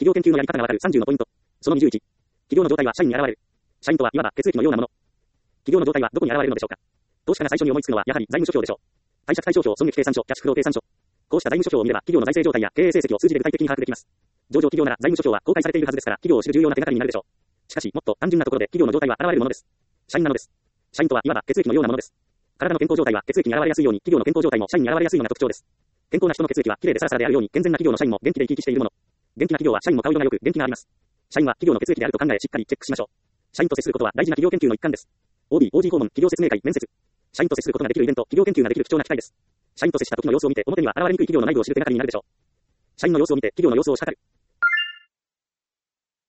業研究のやり方がわかる30のポイント。その21。企業の状態は社員に現れる。社員とはいわば血液のようなもの。企業の状態はどこに現れるのでしょうか。投資家が最初に思いつくのはやはり財務諸表でしょう。貸借対照表、損益計算書、キャッシュフロー計算書。こうした財務諸表を見れば企業の財政状態や経営成績を数字で具体的に把握できます。上場企業なら財務諸表は公開されているはずですから企業を知る重要な手がかりになるでしょう。しかしもっと単純なところで企業の状態は現れるものです。社員なのです。社員とはいわば血液のようなものです。体の健康状態は血液に現れやすいように企業の健康状態も社員に現れやすいのが特徴です。健康な人の血液はきれいでサラサラであるように健全な企業の社員も元気で生き生きしているもの。元気な企業は社員も顔色が良く元気があります。社員は企業の血液であると考えしっかりチェックしましょう。社員と接することは大事な企業研究の一環です。OB、OG 訪問、企業説明会、面接。社員と接することができるイベント、企業研究ができる貴重な機会です。社員と接した時の様子を見て表には現れにくい企業の内部を知る手がかりになるでしょう。社員の様子を見て企業の様子を知る。